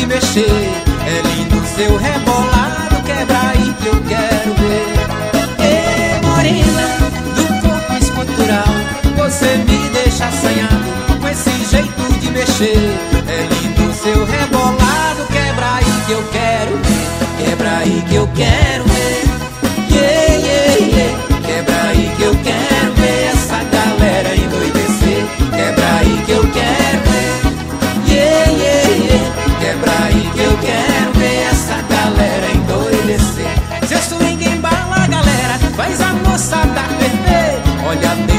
mexer. É lindo seu rebolado, quebra aí que eu quero ver. Ei, morena, do corpo escultural, você me deixa assanhado com esse jeito de mexer. É lindo seu rebolado, quebra aí que eu quero ver. Quebra aí que eu quero ver. Yeah, yeah, yeah. Quebra aí que eu quero ver essa galera endoidecer. Quebra aí que eu quero ver. Yeah, yeah, yeah. Quebra aí que eu quero ver essa galera endoidecer. Seu swing embala a galera, faz a moçada ferver. Olha